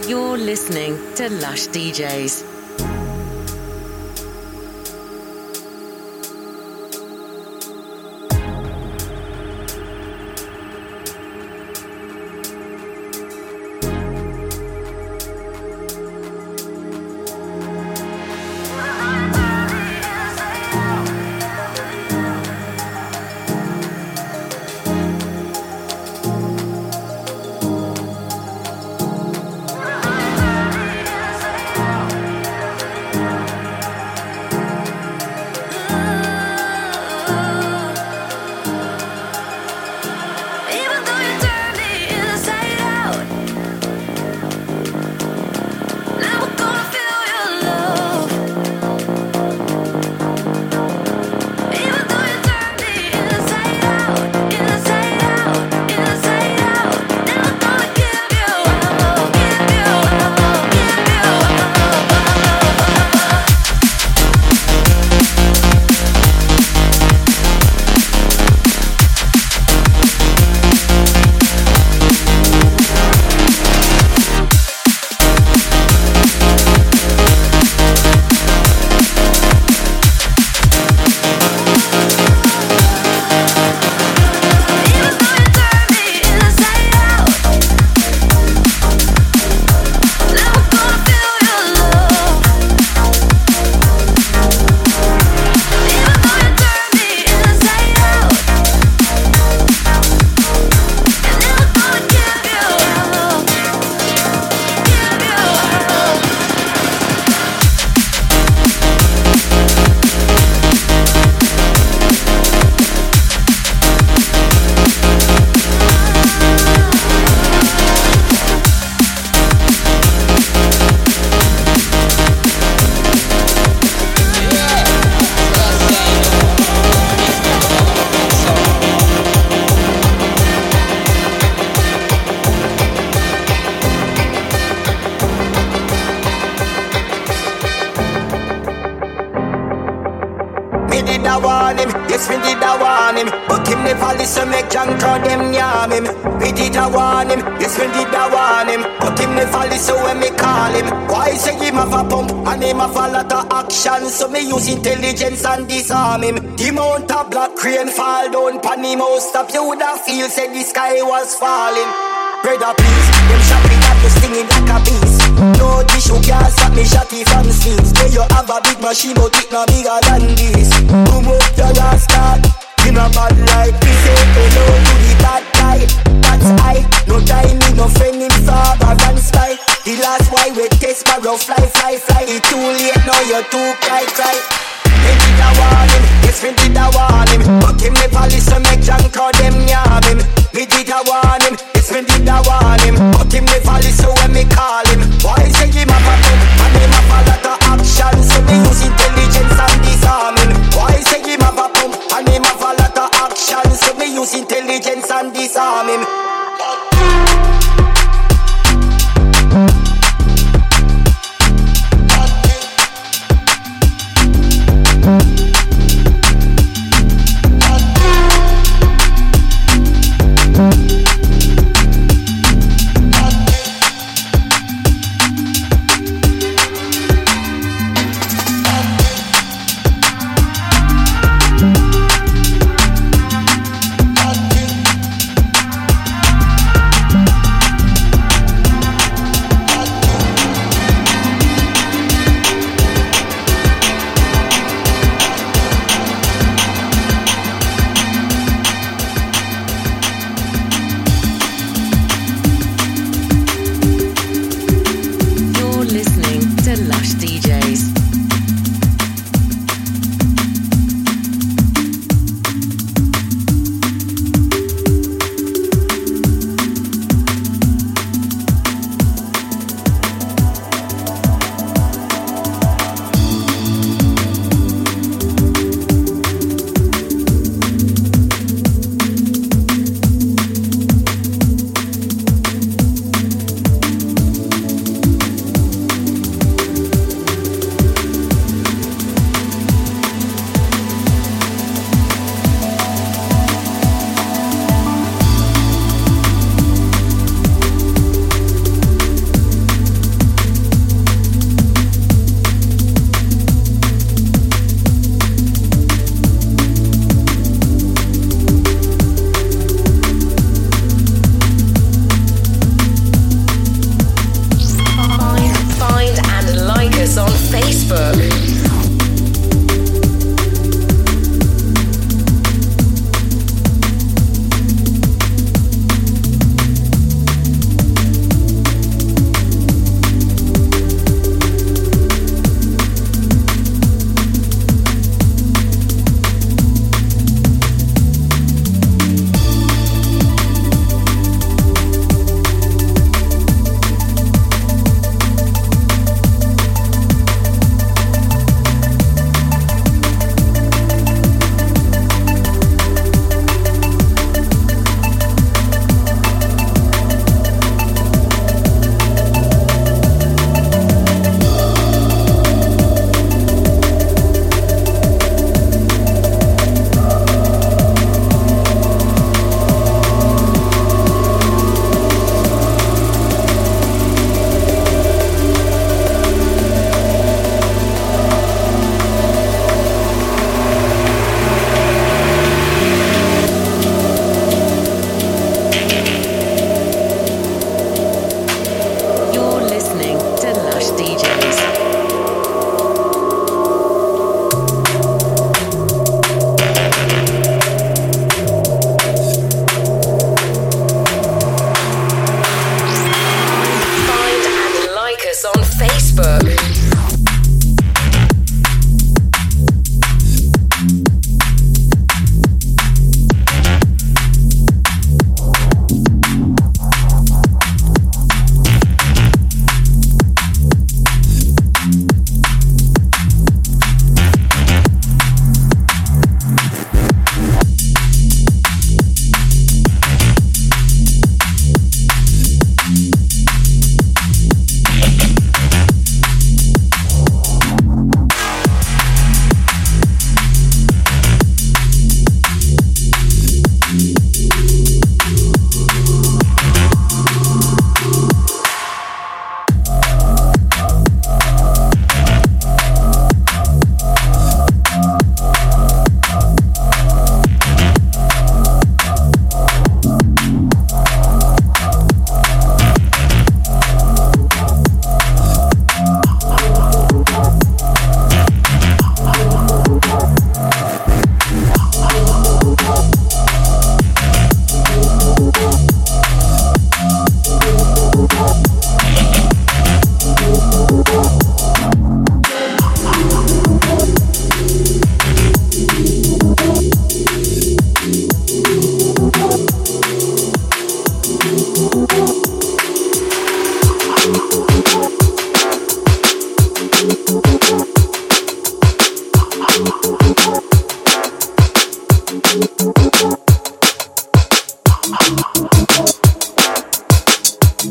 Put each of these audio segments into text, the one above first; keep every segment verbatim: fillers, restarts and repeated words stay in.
You're listening to Lush D Js. So me use intelligence and disarm him. The mount of black crane fall down pan him. Most of you would have feel said the sky was falling. Brother please, them shot me at you stinging like a beast. No tissue can't stop me shotty from sleeves. Say you have a big machine but it no bigger than this. Boom up your last start. In a bad light, we say hello to the bad guy. That's I, no time, no friend in father and spy. The last why we test sparrow fly, fly, fly. It's too late now, you're too cry, cry. Me did a warning, yes me did a warning. But him never listen, make John call them yam him. Me did a warning, yes me did a warning. But him never listen when me call him. Why say him have a gun and him have a lot of action? So me use intelligence and disarm him. Why say him have a pump and him have a lot of action? So me use intelligence and disarm him.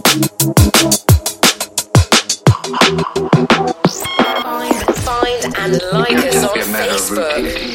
Find and like us on Facebook.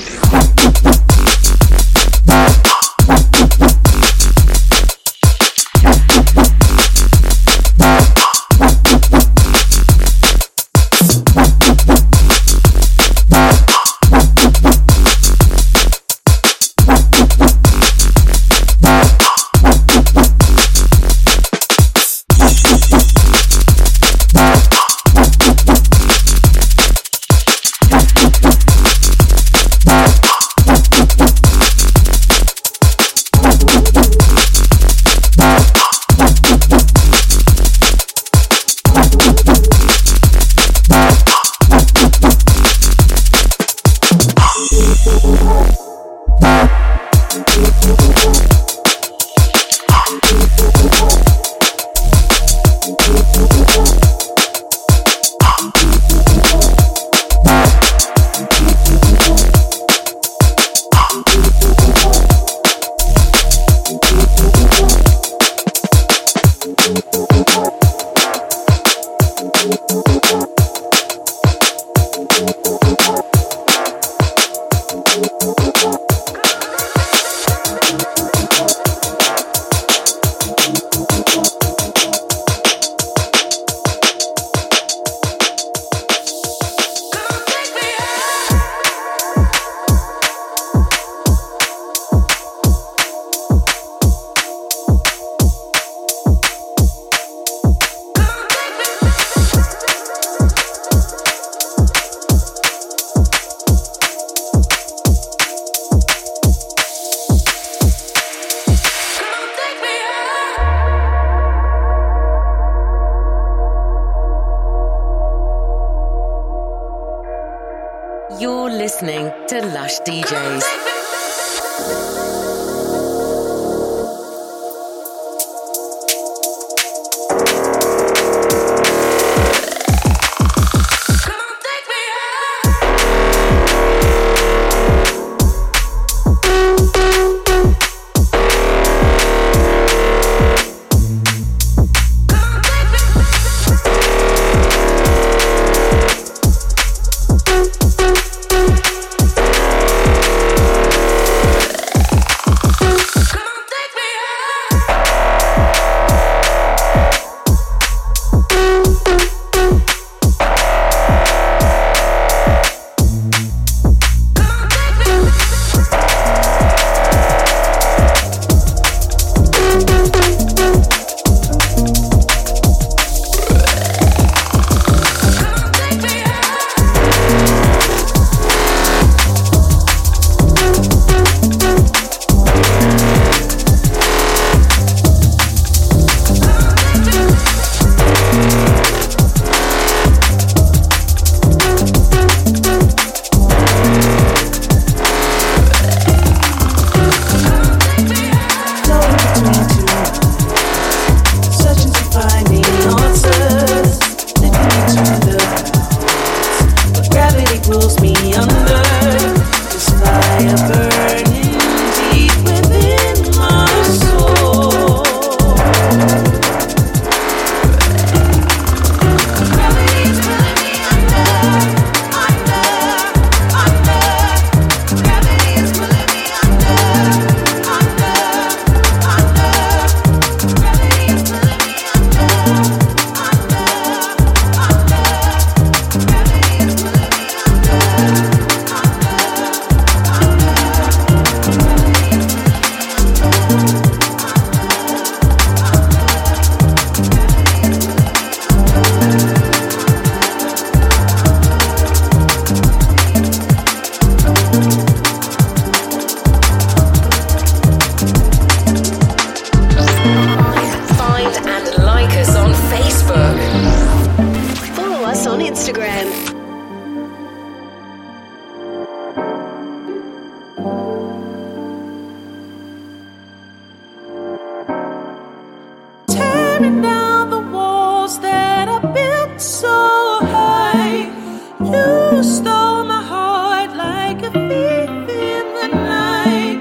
You're listening to Lush D Js.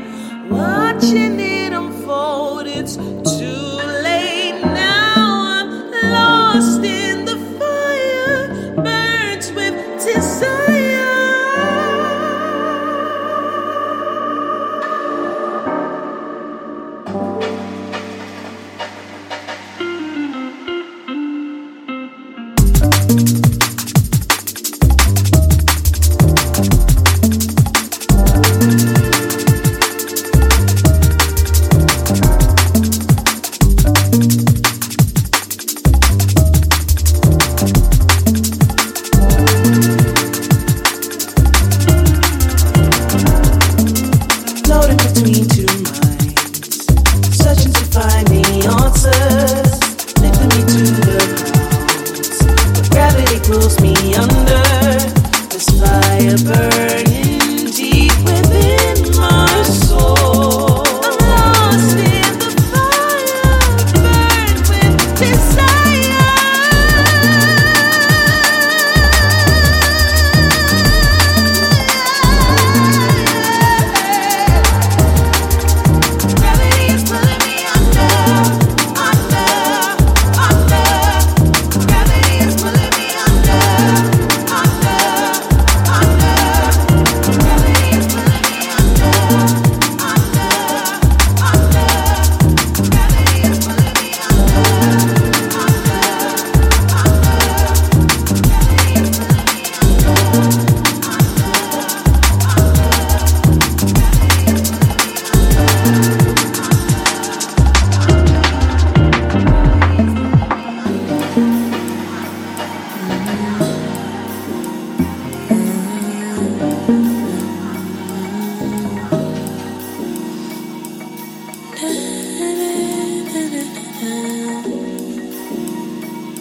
Watching it unfold, it's too late now. I'm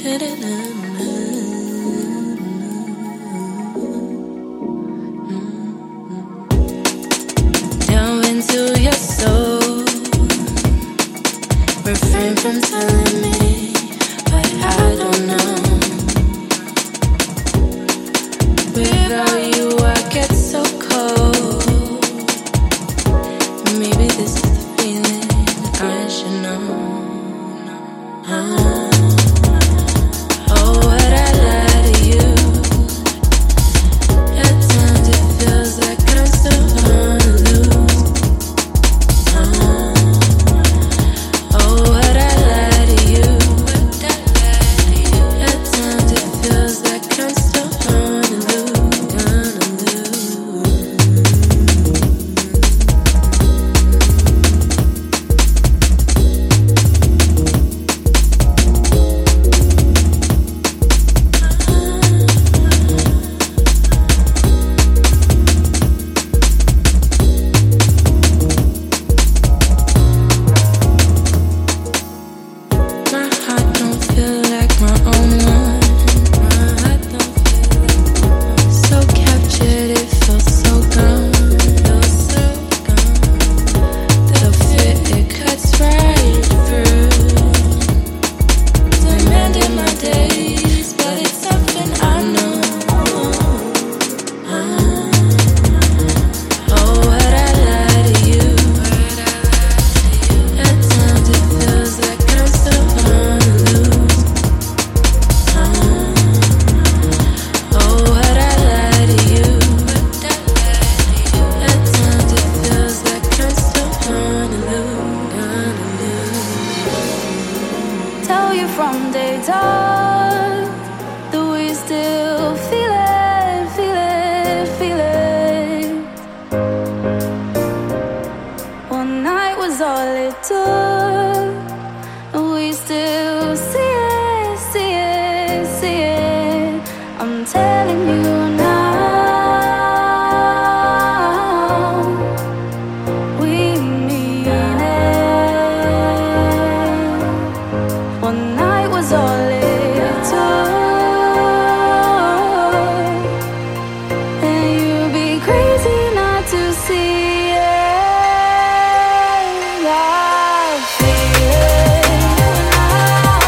Down into your soul, refrain from telling me, but I don't know. Without you I get so cold. Maybe this is the feeling I should know. Oh, oh what I lie to you. At times it feels like I'm still on the loose. Oh, oh what I lie to you. At times it feels like I'm still on the loose, on the loose. My heart don't feel like my own one. My heart don't feel like so captured, it feels so gone, feels so gone. The fit it cuts right through, demanding my days, but it's something I know. Oh, what I lie to you. At times it feels like I'm still on the loose. Oh, what I lie to you. At times it feels like I'm still on the loose, on the loose. Tell you from day dot that we still feel it, feel it, feel it. One night was all it took, and we still see it, see it, see it. I'm telling you now, we mean it. One night was all it took, and you'd be crazy not to see it. I feel it now.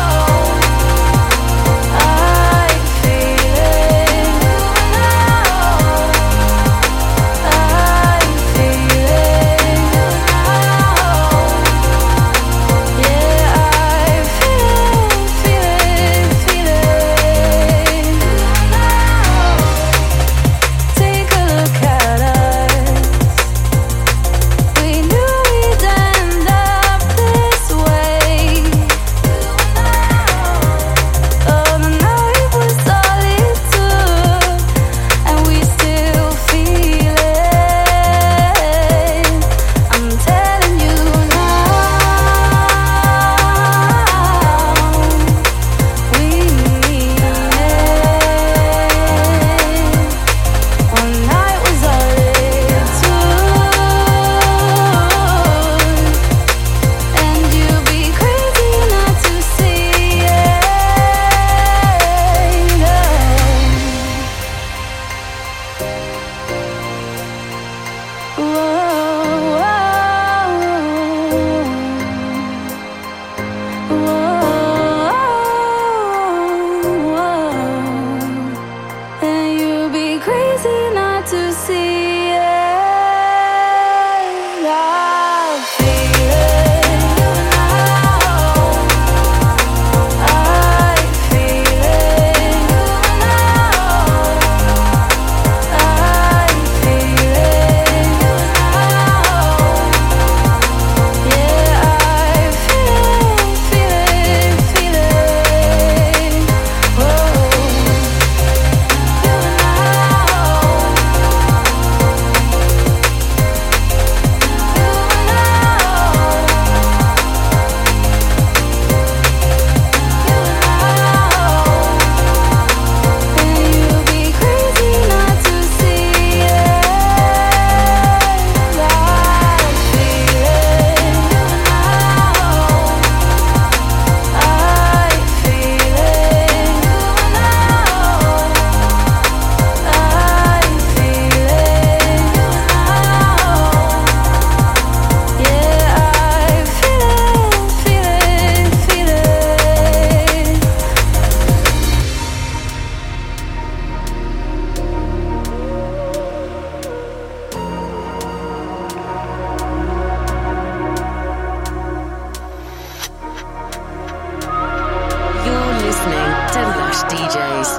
Lush D Js.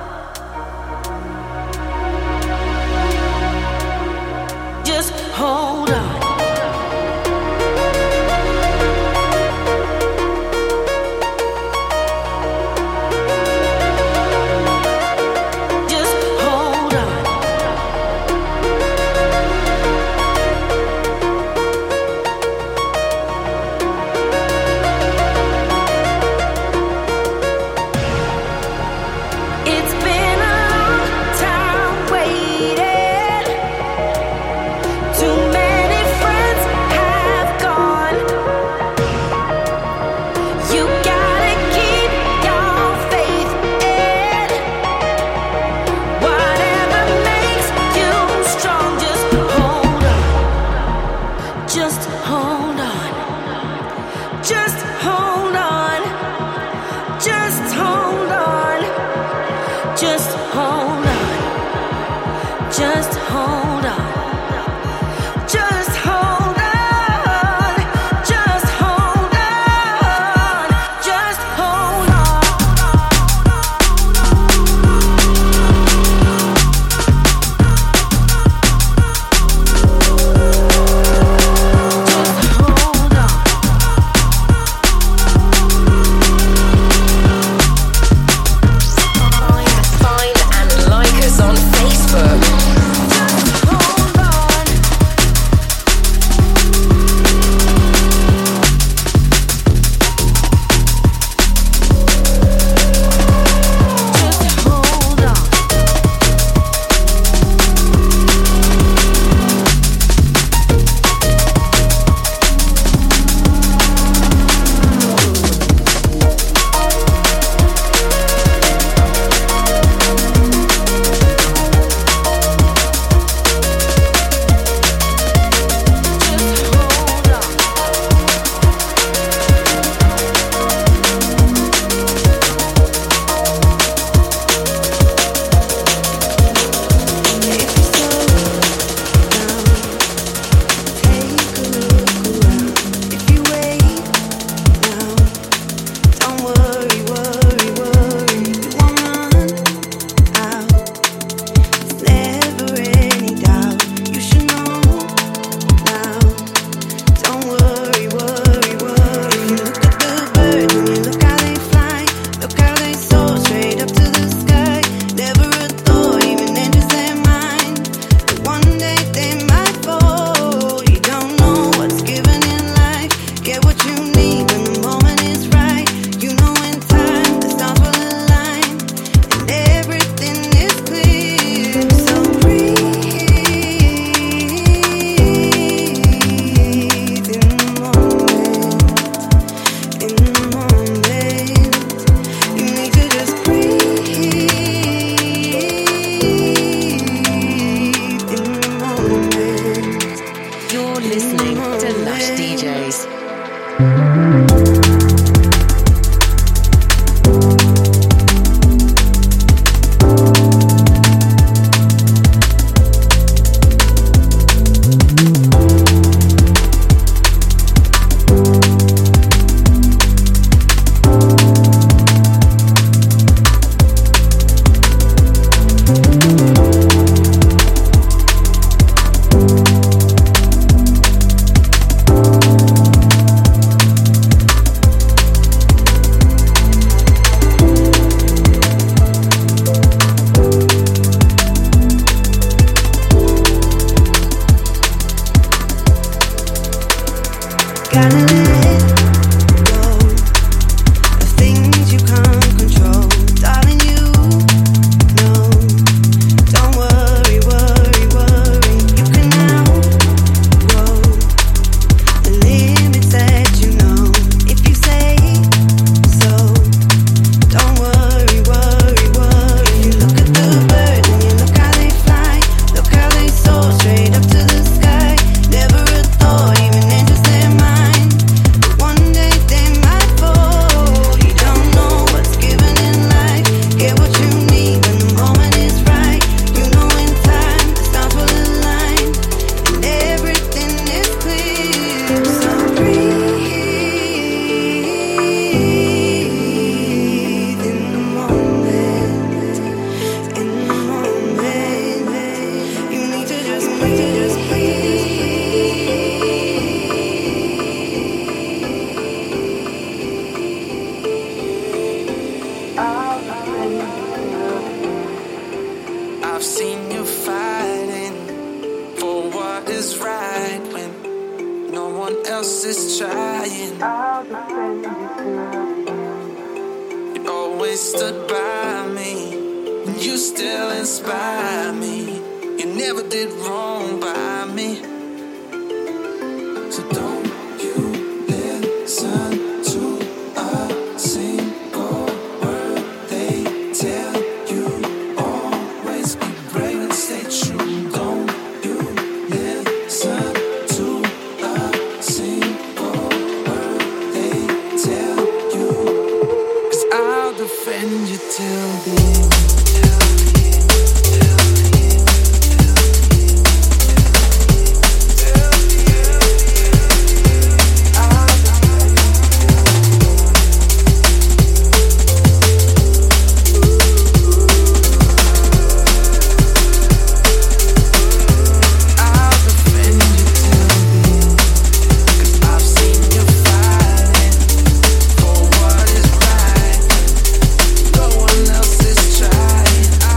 Just hold on. Find always stood by me. And you still inspire me. You never did wrong by me. So don't you listen to a single word they tell you. Always be brave and stay true. Don't you listen to a single word they tell you. 'Cause I'll defend you till the end. I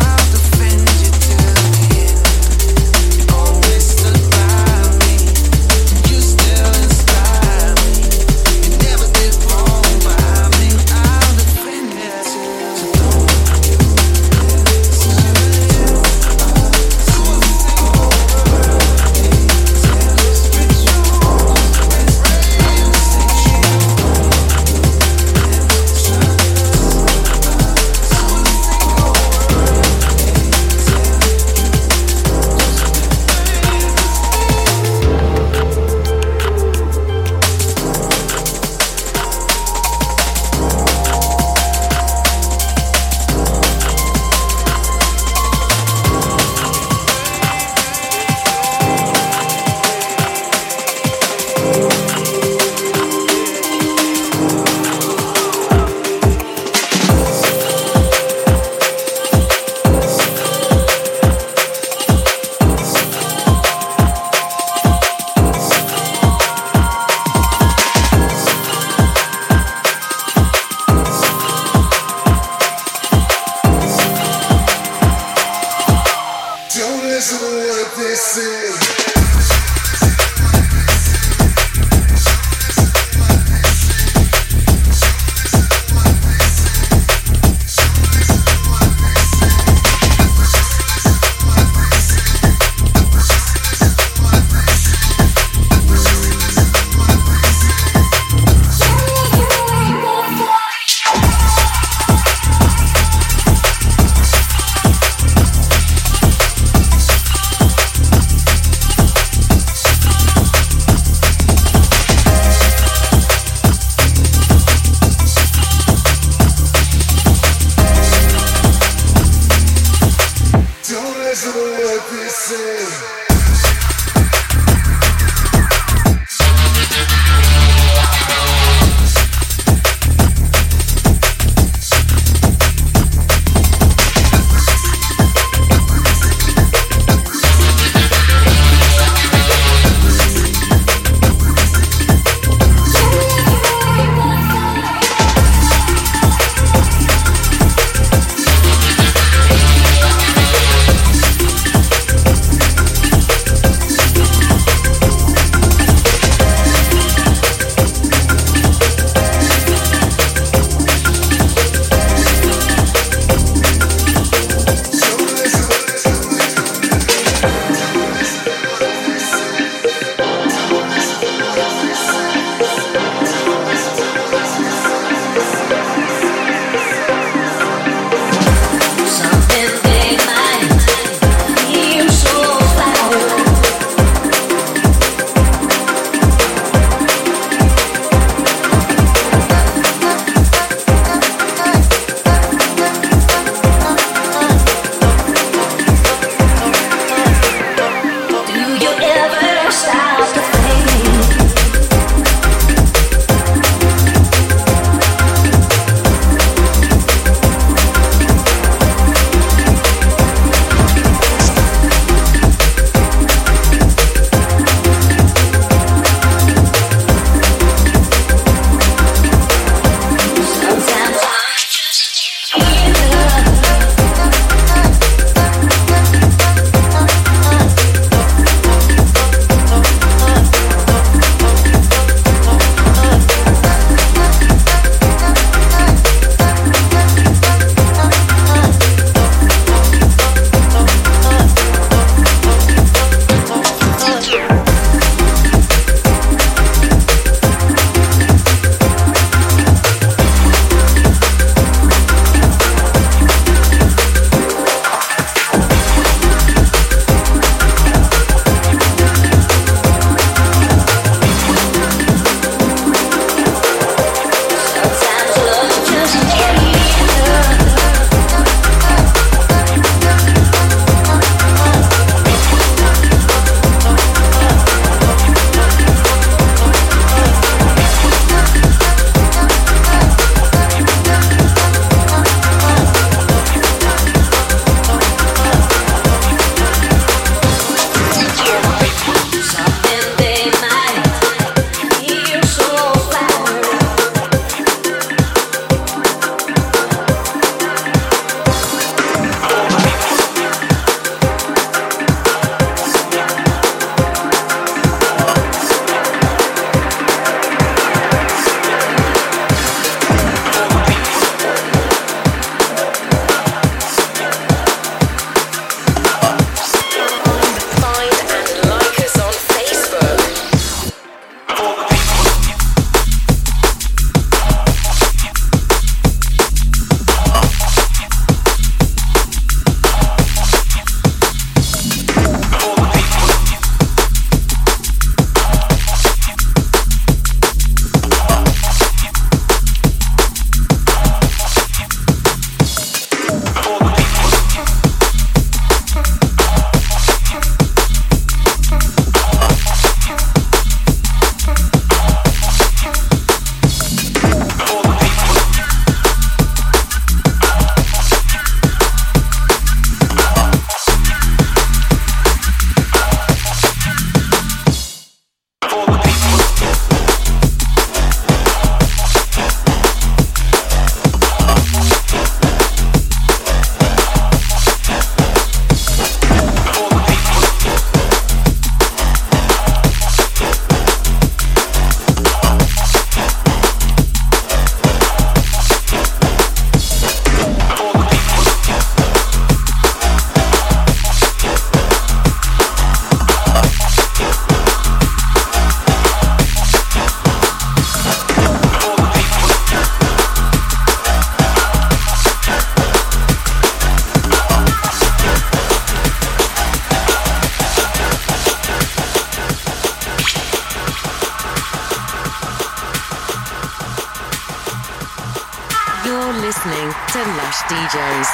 You're listening to Lush D Js.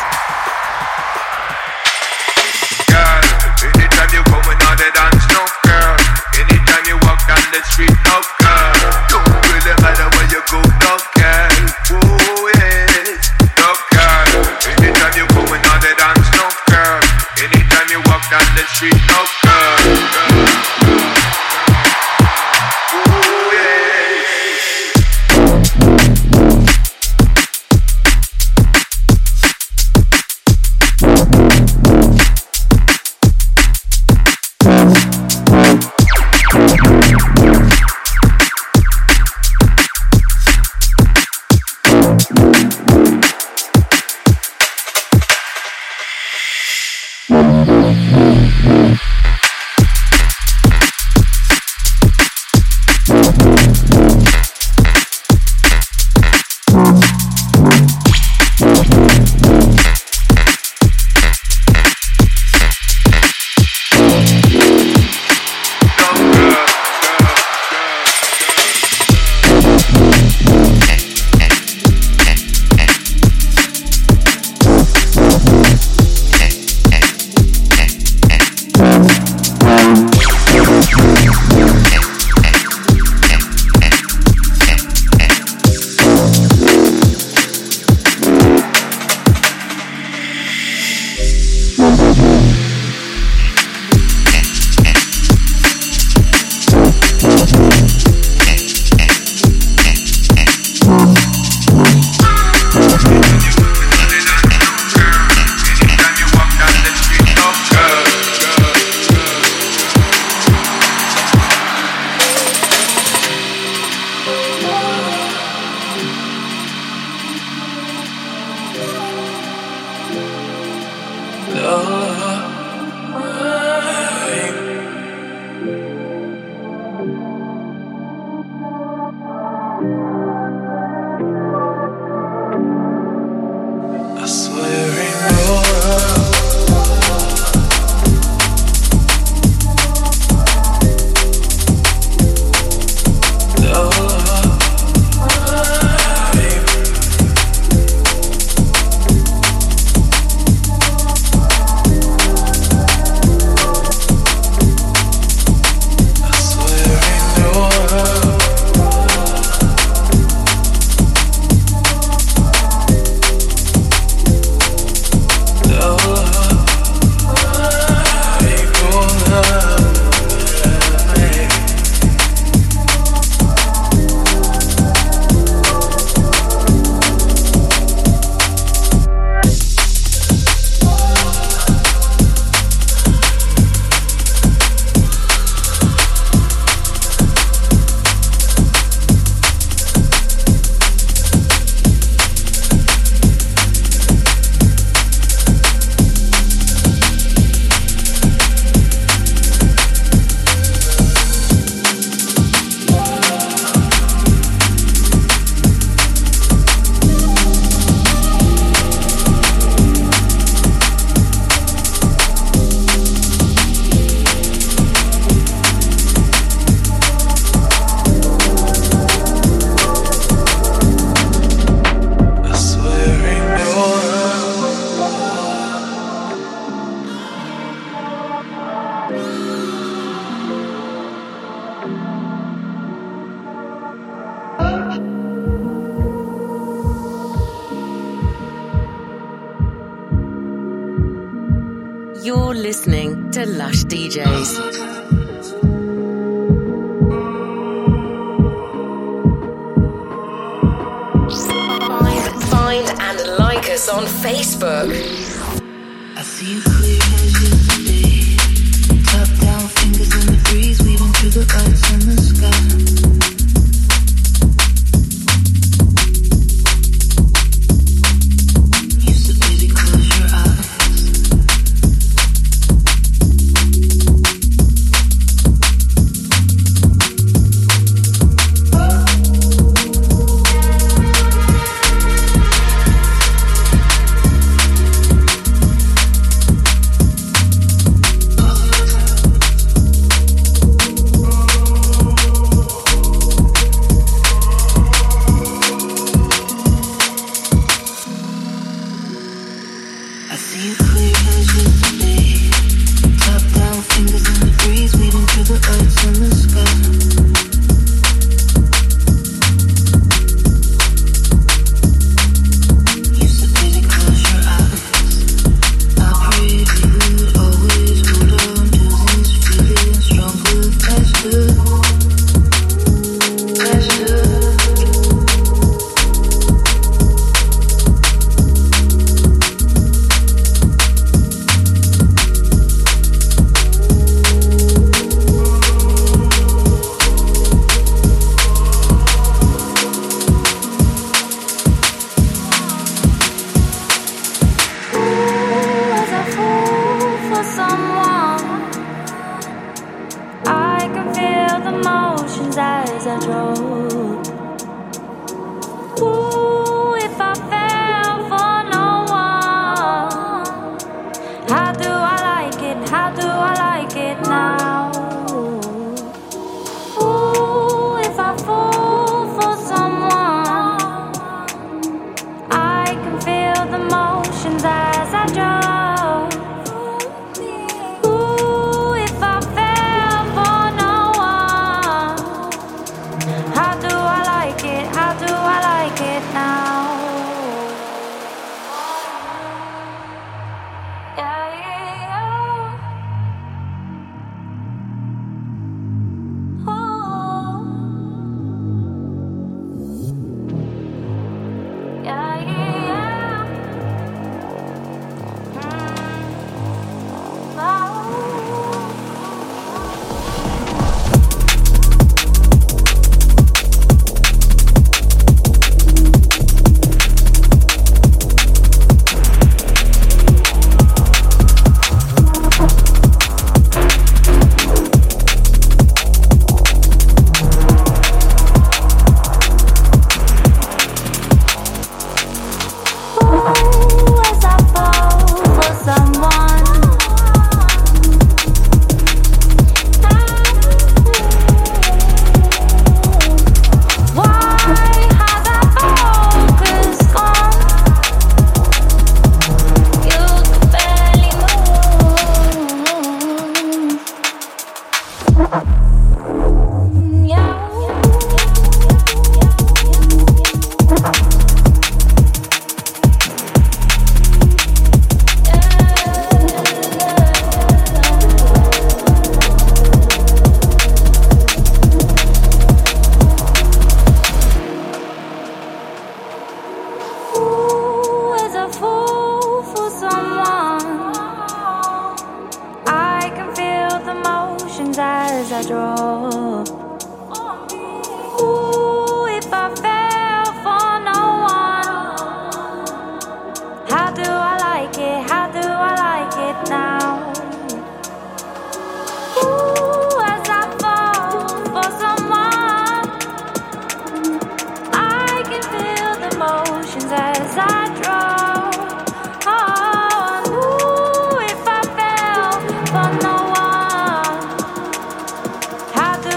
Girl, anytime you come in on the dance, no girl. Anytime you walk down the street, no girl. Don't really matter where you go, no girl. Oh yes, no girl. Anytime you come in on the dance, no girl. Anytime you walk down the street, no girl. Oh yes. You're listening to Lush D Js. Find, find and like us on Facebook. I see you clear as yesterday. Top down, fingers in the breeze, weaving through the lights in the sky. How do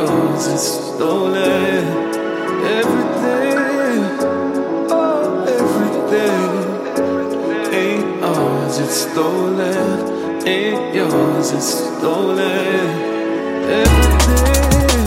yours, it's stolen. Everything, oh, everything ain't ours, it's stolen. Ain't yours, it's stolen. Everything.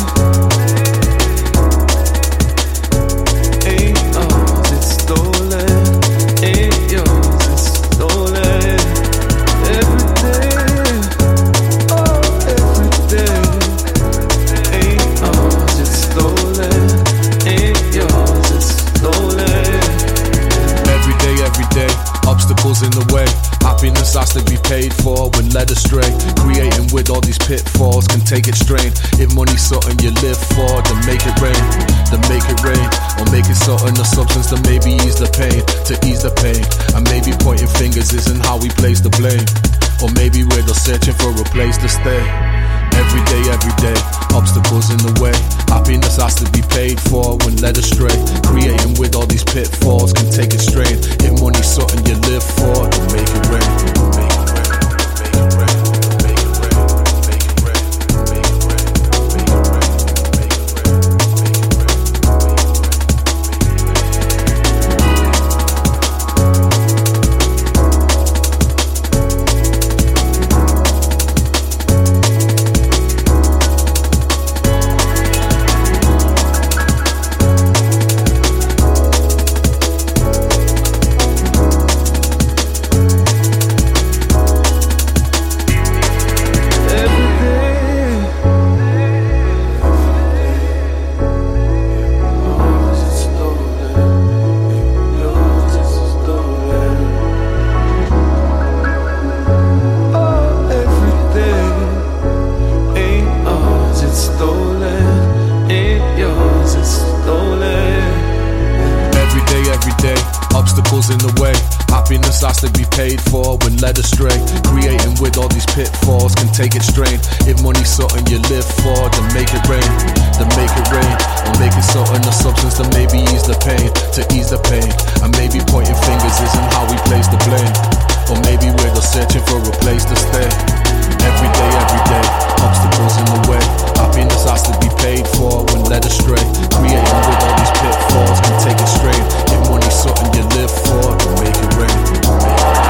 In the way, happiness has to be paid for when led astray. Creating with all these pitfalls can take it strain. If money's something you live for, then make it rain, then make it rain. Or make it something, a substance to maybe ease the pain, to ease the pain. And maybe pointing fingers isn't how we place the blame. Or maybe we're just searching for a place to stay. Every day, every day, obstacles in the way. Happiness has to be paid for when led astray. Creating with all these pitfalls can take it strain. If money's something you live for, then make it rain. Make it rain, make it rain, make it rain, make it rain, make it rain, make it rain, make it rain, make it in the way. Happiness has to be paid for when led astray. Creating with all these pitfalls can take it strain. If money's something you live for, then make it rain, then make it rain. Or make it something, a substance to maybe ease the pain, to ease the pain. And maybe pointing fingers isn't how we place the blame. Or maybe we're just searching for a place to stay. Every day, every day, obstacles in the way. Happiness has to be paid for when led astray. Creating with all these pitfalls can take it strain. If money's something you live for, then make it rain. Make it rain.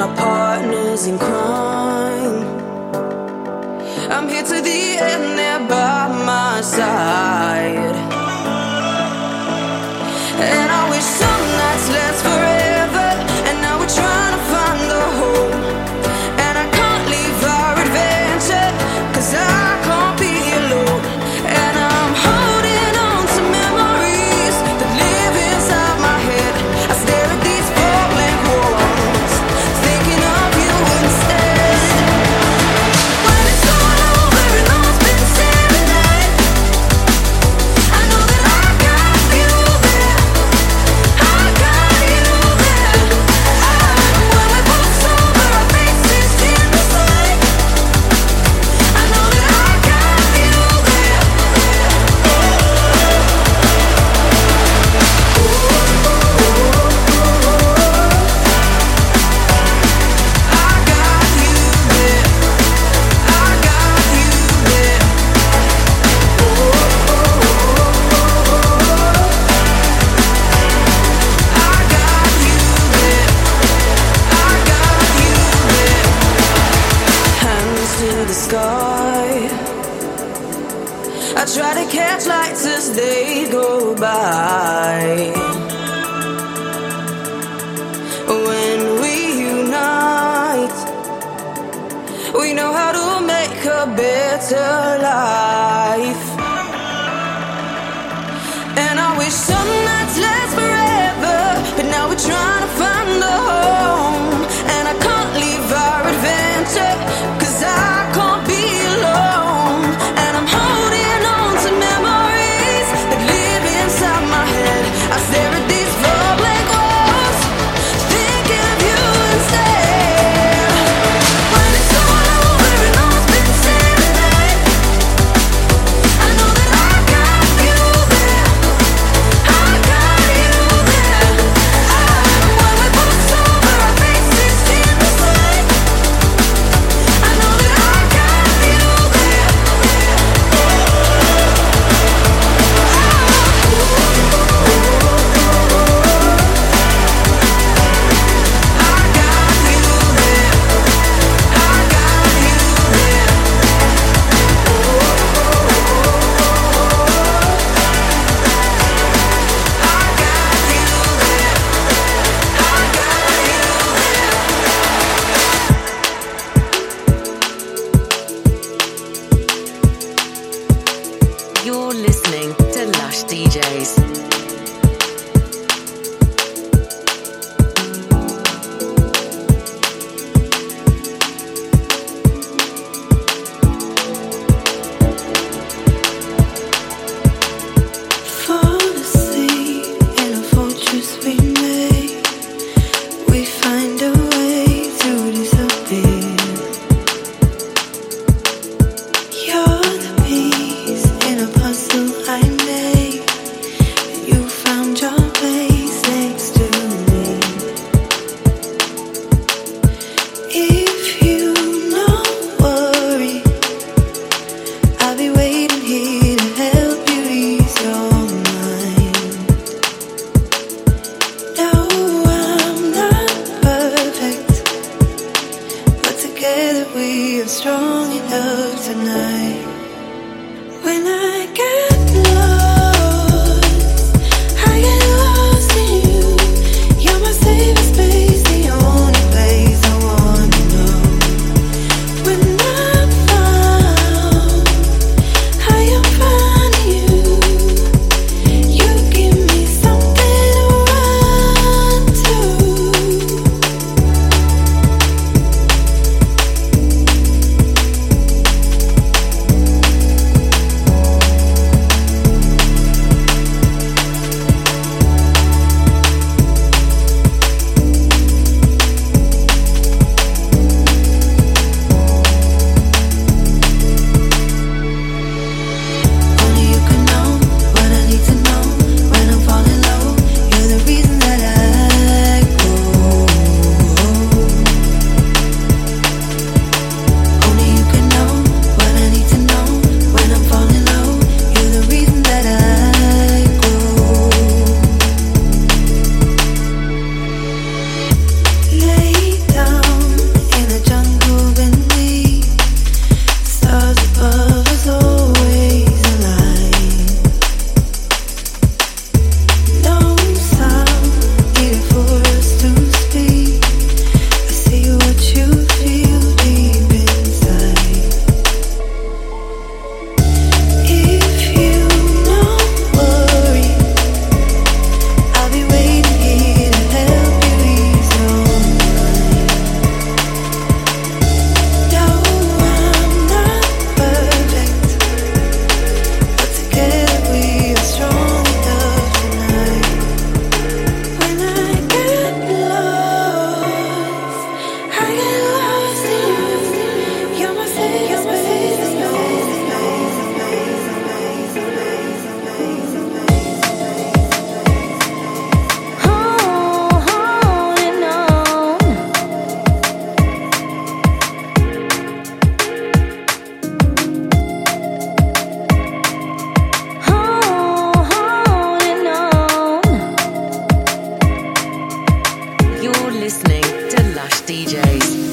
my partners in crime. I'm here to the end, they're by my side. And I wish some nights last forever, and now we're trying to find a home. And I can't leave our adventure, cause I can't be alone. And I'm holding on to memories that live inside my head. I stare at these four blank walls, thinking of you instead. When it's all over and all's been said and done, I know that I got you there. I got you there. When we're both sober, our faces in the sun, I know that I got you there. I got you there. I got you there. I got you there. I got you there. Hands to the sky. I try to catch lights as they go by. When we unite, we know how to make a better life. And I wish some nights last forever, but now we're trying to find a home. And I can't leave our adventure, cause I can't be alone. And I'm holding on to memories that live inside my head. I stare at these four blank walls, thinking of you instead. When it's all over and all's been said and done, I know that I got you there. I got you there. When we're both sober, our faces in the sun, I know that I got you there. I got you there. I got you there. I got you there. I got you there. You're listening to Lush D Js. Fall asleep in a fortress we made. We find a way to disappear. You're the piece in a puzzle I made. You found your place next to me. If you don't worry, I'll be waiting here to help you ease your mind. No, I'm not perfect, but together we are strong enough tonight. When I get lost, I get lost in you. You're my safe space, the only place I wanna know. When I'm found, I am finding you. You give me something to run to. D Js.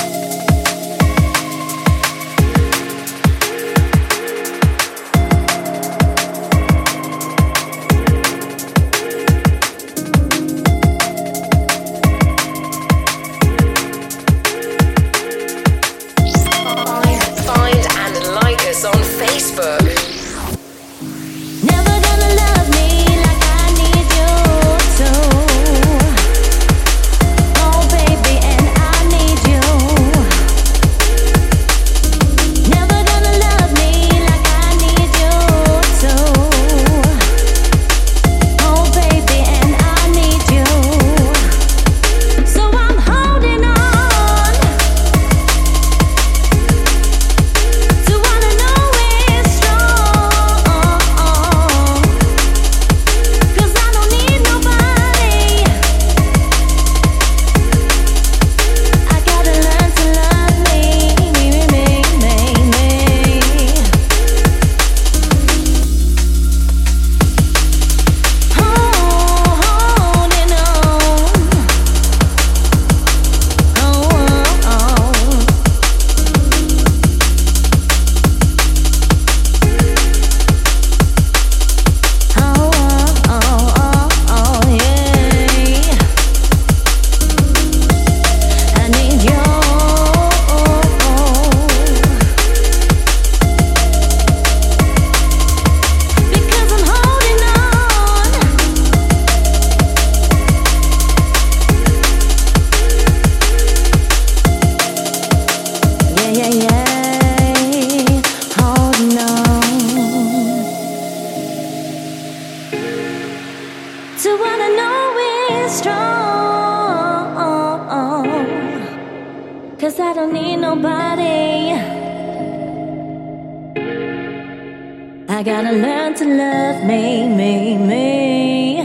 I gotta learn to love me, me, me.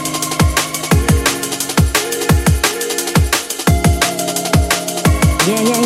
Yeah, yeah.